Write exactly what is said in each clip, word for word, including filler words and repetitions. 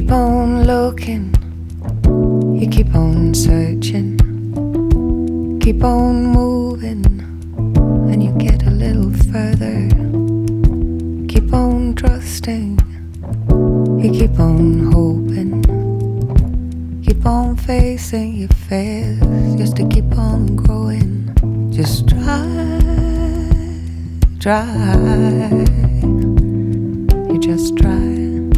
keep on looking, you keep on searching, keep on moving, and you get a little further. Keep on trusting, you keep on hoping, keep on facing your fears, just to keep on growing. Just try, try, you just try.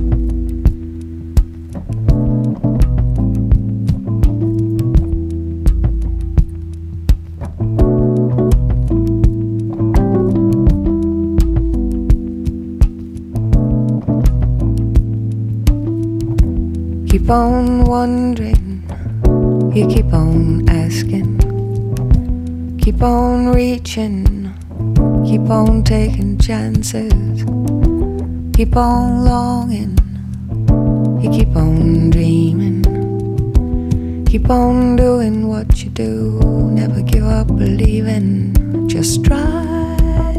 Keep on wondering, you keep on asking, keep on reaching, keep on taking chances, keep on longing, you keep on dreaming, keep on doing what you do, never give up believing, just try,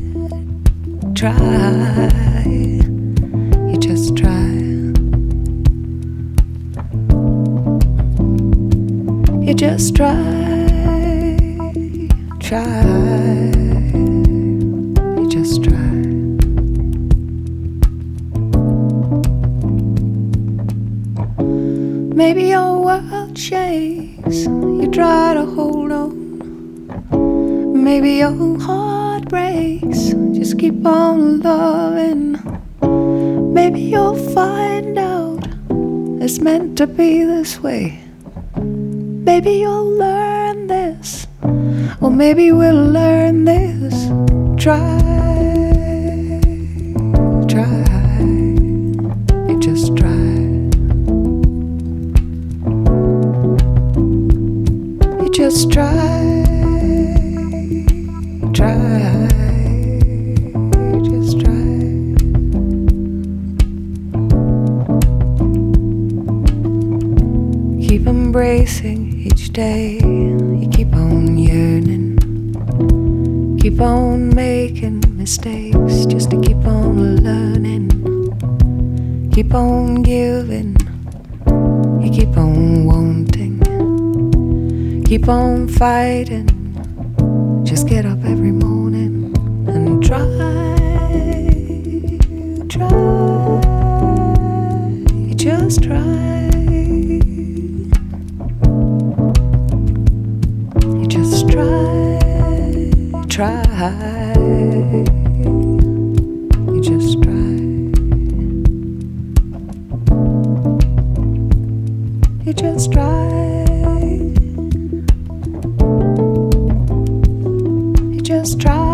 try, you just try. You just try, try, you just try. Maybe your world shakes, you try to hold on. Maybe your heart breaks, just keep on loving. Maybe you'll find out it's meant to be this way. Maybe you'll learn this, or maybe we'll learn this. Try, try, you just try. You just try, try, you just try. Keep embracing each day, you keep on yearning, keep on making mistakes, just to keep on learning, keep on giving, you keep on wanting, keep on fighting, just get up every morning and try, try, you just try. Try, you just try. You just try. You just try.